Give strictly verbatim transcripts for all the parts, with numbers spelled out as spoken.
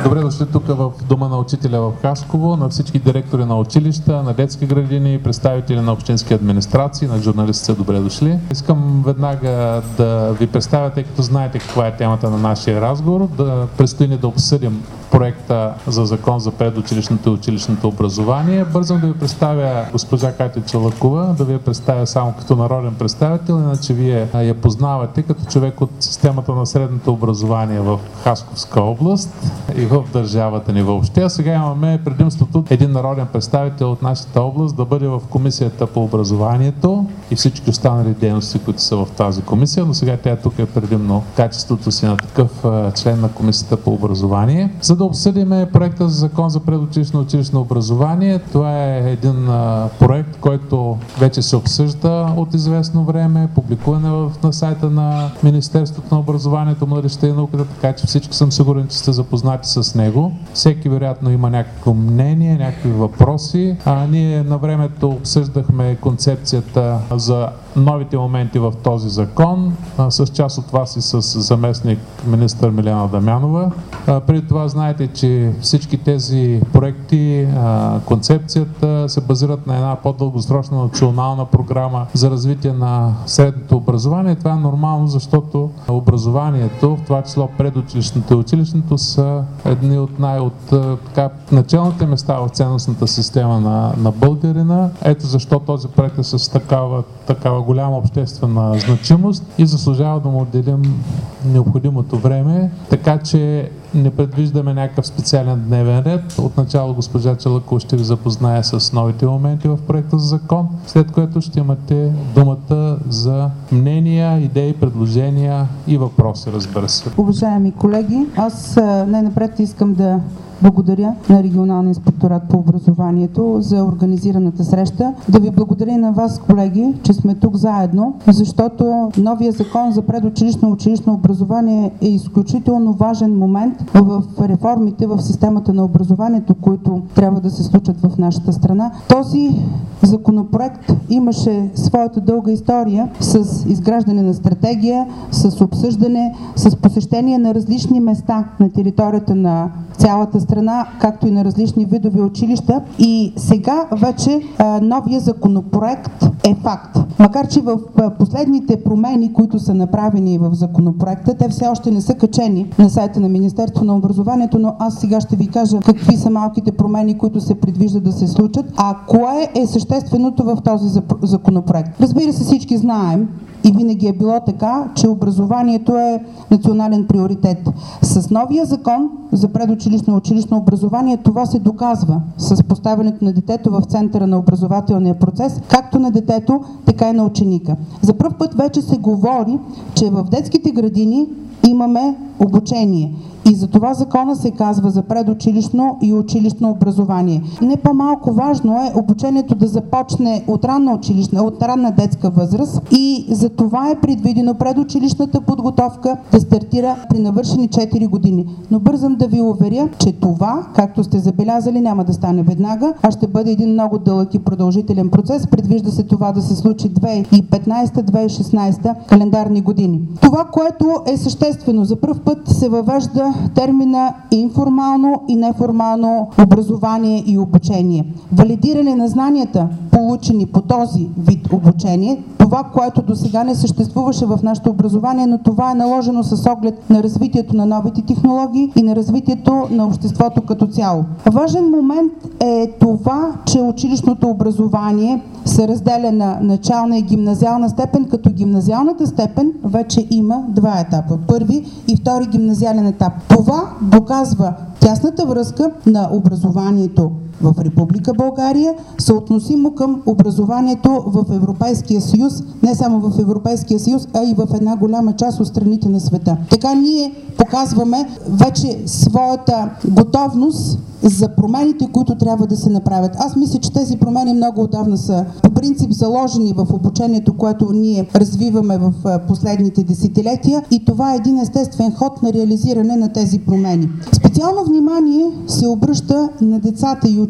Добре дошли тук в Дома на учителя в Хасково, на всички директори на училища, на детски градини, представители на общински администрации, на журналистите, добре дошли. Искам веднага да ви представя, тъй като знаете каква е темата на нашия разговор, да предстои ни да обсъдим проекта за закон за предучилищното и училищното образование. Бързам да ви представя госпожа Катя Чолакова, да ви я представя само като народен представител, иначе вие я познавате като човек от системата на средното образование в Хасковска област и в държавата ни въобще. А сега имаме предимството един народен представител от нашата област да бъде в комисията по образованието и всички останали дейности, които са в тази комисия, но сега тя тук е предимно качеството си на такъв член на комисията по образование. За да обсъдим проекта за закон за предучилищно и училищно образование. Това е един а, проект, който вече се обсъжда от известно време, публикуване в, на сайта на Министерството на образованието, младежта и науката, така че всички съм сигурен, че сте запознати с него. Всеки вероятно има някакво мнение, някакви въпроси. А ние на времето обсъждахме концепцията за новите моменти в този закон, а, с част от вас и с заместник министър Милена Дамянова. А, преди това знаете, че всички тези проекти, а, концепцията се базират на една по-дългосрочна национална програма за развитие на средното образование. Това е нормално, защото образованието, в това число предучилищното и училищното, са едни от най- от така, началните места в ценностната система на, на българина. Ето защо този проект е с такава, такава голяма обществена значимост и заслужава да му отделим необходимото време, така че не предвиждаме някакъв специален дневен ред. Отначало госпожа Чолакова ще ви запознае с новите моменти в проекта за закон, след което ще имате думата за мнения, идеи, предложения и въпроси, разбира се. Уважаеми колеги, аз най-напред искам да благодаря на Регионалния инспекторат по образованието за организираната среща. Да ви благодаря и на вас, колеги, че сме тук заедно, защото новия закон за предучилищно и училищно образование е изключително важен момент в реформите в системата на образованието, които трябва да се случат в нашата страна. Този законопроект имаше своята дълга история с изграждане на стратегия, с обсъждане, с посещение на различни места на територията на цялата страна, както и на различни видове училища. И сега вече а, новия законопроект е факт. Макар че в а, последните промени, които са направени в законопроекта, те все още не са качени на сайта на Министерство на образованието, но аз сега ще ви кажа какви са малките промени, които се предвижда да се случат. А кое е същественото в този законопроект? Разбира се, всички знаем, и винаги е било така, че образованието е национален приоритет. С новия закон за предучилищно и училищно образование това се доказва с поставянето на детето в центъра на образователния процес, както на детето, така и на ученика. За пръв път вече се говори, че в детските градини имаме обучение. И за това закона се казва за предучилищно и училищно образование. Не по-малко важно е обучението да започне от ранна училищна, от ранна детска възраст и за това е предвидено предучилищната подготовка да стартира при навършени четири години. Но бързам да ви уверя, че това, както сте забелязали, няма да стане веднага, а ще бъде един много дълъг и продължителен процес. Предвижда се това да се случи две хиляди и петнадесета - две хиляди и шестнадесета календарни години. Това, което е съществено, за пръв път се въвежда термина информално и неформално образование и обучение. Валидиране на знанията, получени по този вид обучение, това, което до сега не съществуваше в нашето образование, но това е наложено с оглед на развитието на новите технологии и на развитието на обществото като цяло. Важен момент е това, че училищното образование се разделя на начална и гимназиална степен, като гимназиалната степен вече има два етапа. Първи и втори гимназиален етап. Това доказва тясната връзка на образованието в Република България, съотносимо към образованието в Европейския съюз, не само в Европейския съюз, а и в една голяма част от страните на света. Така ние показваме вече своята готовност за промените, които трябва да се направят. Аз мисля, че тези промени много отдавна са по принцип заложени в обучението, което ние развиваме в последните десетилетия и това е един естествен ход на реализиране на тези промени. Специално внимание се обръща на децата и учениците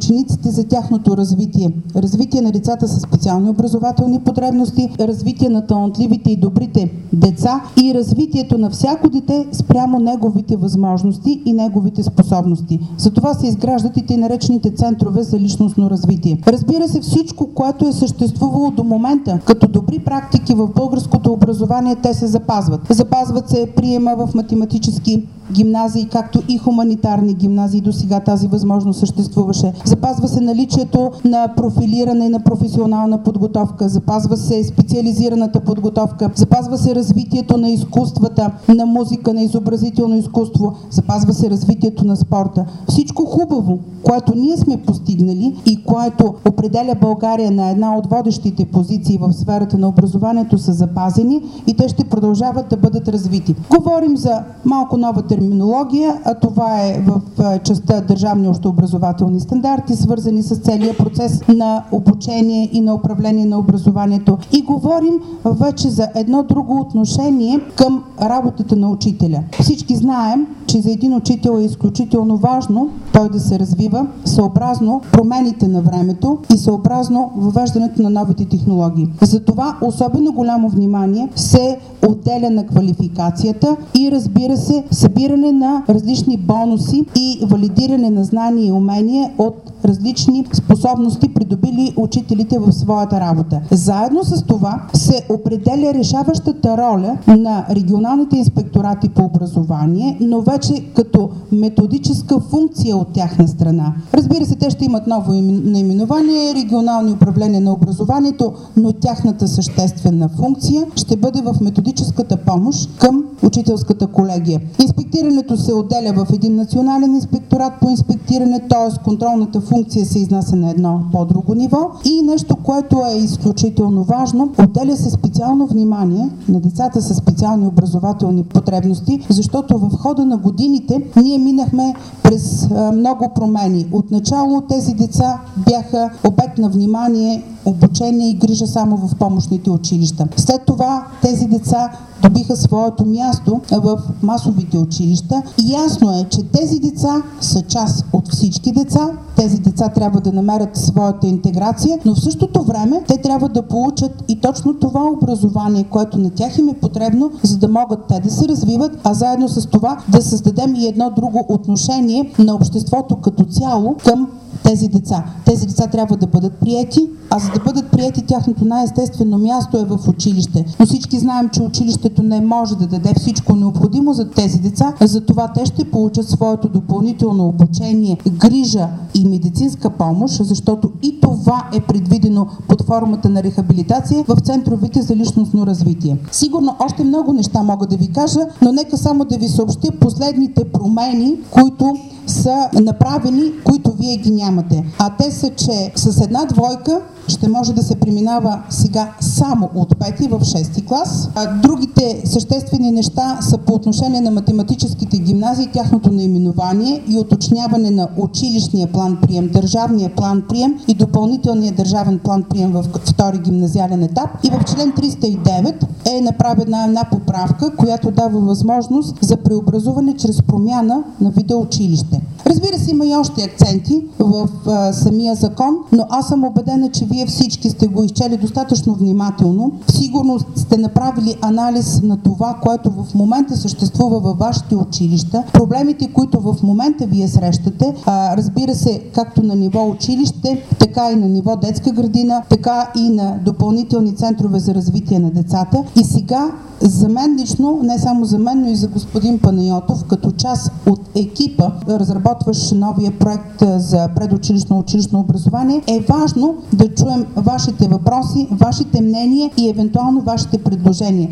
учениците за тяхното развитие. Развитие на децата с специални образователни потребности, развитие на талантливите и добрите деца и развитието на всяко дете спрямо неговите възможности и неговите способности. За това се изграждат и тъй наречените центрове за личностно развитие. Разбира се, всичко, което е съществувало до момента като добри практики в българското образование, те се запазват. Запазват се приема в математически гимназии, както и хуманитарни гимназии. До сега тази възможност съществуваше. Запазва се наличието на профилиране на професионална подготовка, запазва се специализираната подготовка, запазва се развитието на изкуствата, на музика, на изобразително изкуство, запазва се развитието на спорта. Всичко хубаво, което ние сме постигнали и което определя България на една от водещите позиции в сферата на образованието, са запазени и те ще продължават да бъдат развити. Говорим за малко нова терминология, а това е в частта държавни общообразователни стандарти, свързани с целия процес на обучение и на управление на образованието. И говорим вече за едно друго отношение към работата на учителя. Всички знаем, че за един учител е изключително важно той да се развива съобразно промените на времето и съобразно въвеждането на новите технологии. Затова особено голямо внимание се отделя на квалификацията и, разбира се, събиране на различни бонуси и валидиране на знания и умения от различни способности, придобили учителите в своята работа. Заедно с това се определя решаващата роля на регионалните инспекторати по образование, но вече като методическа функция от тяхна страна. Разбира се, те ще имат ново наименование, регионални управления на образованието, но тяхната съществена функция ще бъде в методическата помощ към учителската колегия. Инспектирането се отделя в един национален инспекторат по инспектиране, т.е. контролната функция се изнася на едно по-друго ниво. И нещо, което е изключително важно, отделя се специално внимание на децата с специални образователни потребности, защото в хода на годините ние минахме през много промени. Отначало тези деца бяха обект на внимание, обучение и грижа само в помощните училища. След това тези деца добиха своето място в масовите училища. И ясно е, че тези деца са част от всички деца. Тези деца трябва да намерят своята интеграция, но в същото време те трябва да получат и точно това образование, което на тях им е потребно, за да могат те да се развиват, а заедно с това да създадем и едно друго отношение на обществото като цяло към тези деца. Тези деца трябва да бъдат приети, а за да бъдат приети, тяхното най-естествено място е в училище. Но всички знаем, че училището не може да даде всичко необходимо за тези деца, затова те ще получат своето допълнително обучение, грижа и медицинска помощ, защото и това е предвидено под формата на рехабилитация в центровете за личностно развитие. Сигурно още много неща мога да ви кажа, но нека само да ви съобщя последните промени, които са направени, които вие ги нямате. А те са, че с една двойка ще може да се преминава сега само от пети в шести клас. А другите съществени неща са по отношение на математическите гимназии, тяхното наименование и уточняване на училищния план прием, държавния план прием и допълнителния държавен план прием в втори гимназиален етап. И в член триста и девет е направена една поправка, която дава възможност за преобразуване чрез промяна на вида училище. Разбира се, има и още акценти в а, самия закон, но аз съм убедена, че вие всички сте го изчели достатъчно внимателно. Сигурно сте направили анализ на това, което в момента съществува във вашите училища, проблемите, които в момента вие срещате, а, разбира се, както на ниво училище, така и на ниво детска градина, така и на допълнителни центрове за развитие на децата. И сега за мен лично, не само за мен, но и за господин Панайотов, като част от екипа, разработващ новия проект за предучилищно училищно образование, е важно да чуем вашите въпроси, вашите мнения и евентуално вашите предложения.